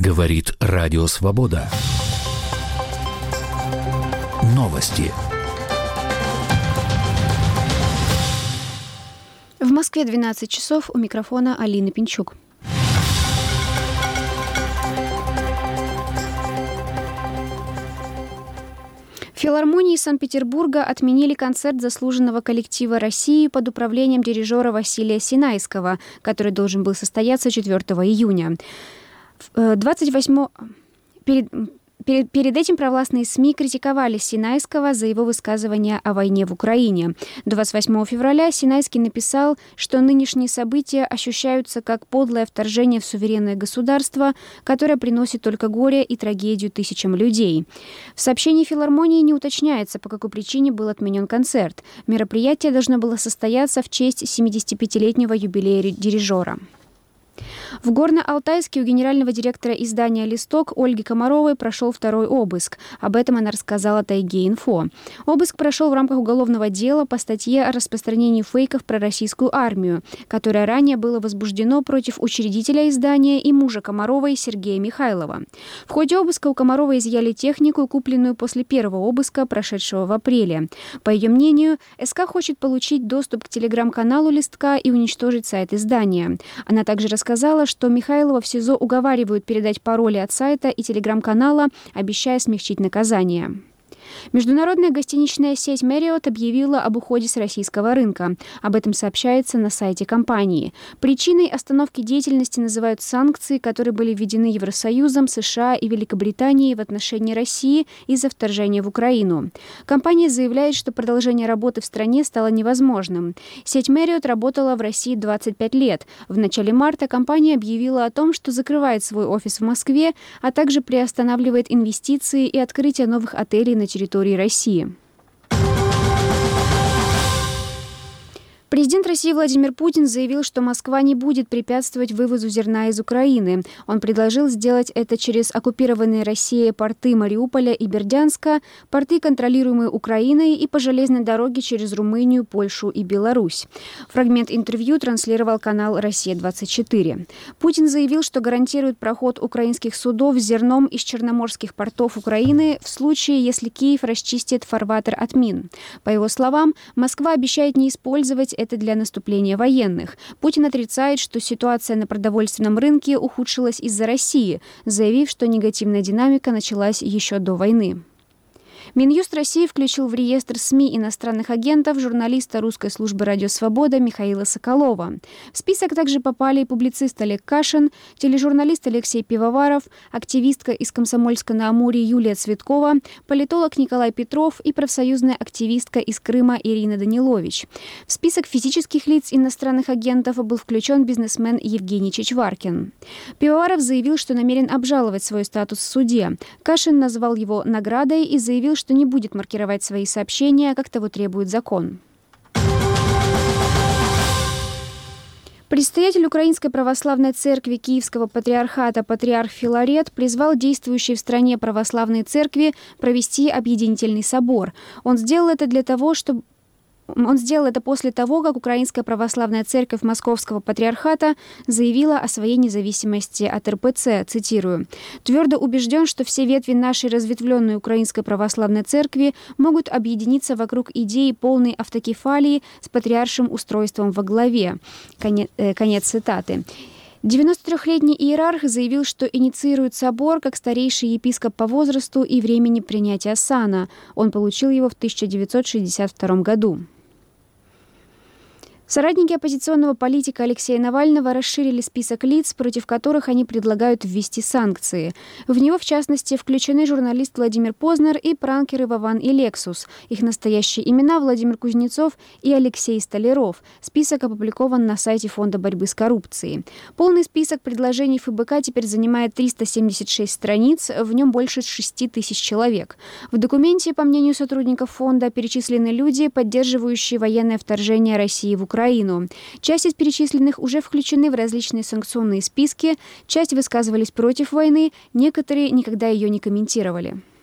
Говорит Радио Свобода. Новости. В Москве 12 часов, у микрофона Алина Пинчук. В филармонии Санкт-Петербурга отменили концерт заслуженного коллектива России под управлением дирижера Василия Синайского, который должен был состояться 4 июня. Перед этим провластные СМИ критиковали Синайского за его высказывания о войне в Украине. 28 февраля Синайский написал, что нынешние события ощущаются как подлое вторжение в суверенное государство, которое приносит только горе и трагедию тысячам людей. В сообщении филармонии не уточняется, по какой причине был отменен концерт. Мероприятие должно было состояться в честь 75-летнего юбилея дирижера. В Горно-Алтайске у генерального директора издания «Листок» Ольги Комаровой прошел второй обыск. Об этом она рассказала Тайге-Инфо. Обыск прошел в рамках уголовного дела по статье о распространении фейков про российскую армию, которое ранее было возбуждено против учредителя издания и мужа Комаровой Сергея Михайлова. В ходе обыска у Комаровой изъяли технику, купленную после первого обыска, прошедшего в апреле. По ее мнению, СК хочет получить доступ к телеграм-каналу «Листка» и уничтожить сайт издания. Она также рассказала, что Михайлова в СИЗО уговаривают передать пароли от сайта и телеграм-канала, обещая смягчить наказание. Международная гостиничная сеть Marriott объявила об уходе с российского рынка. Об этом сообщается на сайте компании. Причиной остановки деятельности называют санкции, которые были введены Евросоюзом, США и Великобританией в отношении России из-за вторжения в Украину. Компания заявляет, что продолжение работы в стране стало невозможным. Сеть Marriott работала в России 25 лет. В начале марта компания объявила о том, что закрывает свой офис в Москве, а также приостанавливает инвестиции и открытие новых отелей на территории России. Президент России Владимир Путин заявил, что Москва не будет препятствовать вывозу зерна из Украины. Он предложил сделать это через оккупированные Россией порты Мариуполя и Бердянска, порты, контролируемые Украиной, и по железной дороге через Румынию, Польшу и Беларусь. Фрагмент интервью транслировал канал «Россия-24». Путин заявил, что гарантирует проход украинских судов с зерном из черноморских портов Украины в случае, если Киев расчистит фарватер от мин. По его словам, Москва обещает не использовать это для наступления военных. Путин отрицает, что ситуация на продовольственном рынке ухудшилась из-за России, заявив, что негативная динамика началась еще до войны. Минюст России включил в реестр СМИ иностранных агентов журналиста русской службы «Радио Свобода» Михаила Соколова. В список также попали и публицист Олег Кашин, тележурналист Алексей Пивоваров, активистка из Комсомольска-на-Амуре Юлия Цветкова, политолог Николай Петров и профсоюзная активистка из Крыма Ирина Данилович. В список физических лиц иностранных агентов был включен бизнесмен Евгений Чичваркин. Пивоваров заявил, что намерен обжаловать свой статус в суде. Кашин назвал его наградой и заявил, что не будет маркировать свои сообщения, как того требует закон. Предстоятель Украинской православной церкви Киевского патриархата патриарх Филарет призвал действующие в стране православные церкви провести объединительный собор. Он сделал это после того, как Украинская православная церковь Московского патриархата заявила о своей независимости от РПЦ, цитирую, «Твердо убежден, что все ветви нашей разветвленной Украинской православной церкви могут объединиться вокруг идеи полной автокефалии с патриаршим устройством во главе». Конец цитаты. 93-летний иерарх заявил, что инициирует собор как старейший епископ по возрасту и времени принятия сана. Он получил его в 1962 году. Соратники оппозиционного политика Алексея Навального расширили список лиц, против которых они предлагают ввести санкции. В него, в частности, включены журналист Владимир Познер и пранкеры Вован и Лексус. Их настоящие имена — Владимир Кузнецов и Алексей Столяров. Список опубликован на сайте Фонда борьбы с коррупцией. Полный список предложений ФБК теперь занимает 376 страниц, в нем больше 6 тысяч человек. В документе, по мнению сотрудников фонда, перечислены люди, поддерживающие военное вторжение России в Украину. Часть из перечисленных уже включены в различные санкционные списки, часть высказывались против войны, некоторые никогда ее не комментировали.